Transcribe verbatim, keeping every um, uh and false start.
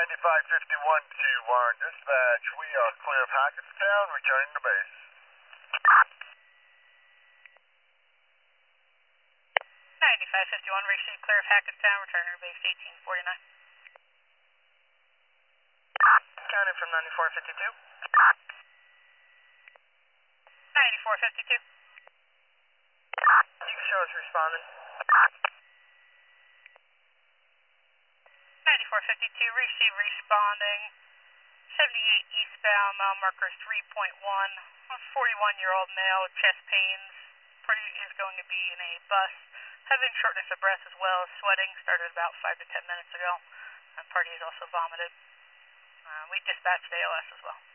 ninety-five fifty-one to Warren Dispatch. We are clear of Hackettstown, returning to base. ninety-five fifty-one, received clear of Hackettstown, returning to base eighteen forty-nine. Counting from ninety-four fifty-two. ninety-four fifty-two. You can show us responding. ninety-four fifty-two, receive responding. seventy-eight eastbound, mile marker three point one. A forty-one-year-old male, chest pains. Party is going to be in a bus. Having shortness of breath as well as sweating. Started about five to ten minutes ago. And party is also vomited. Uh, we dispatched A L S as well.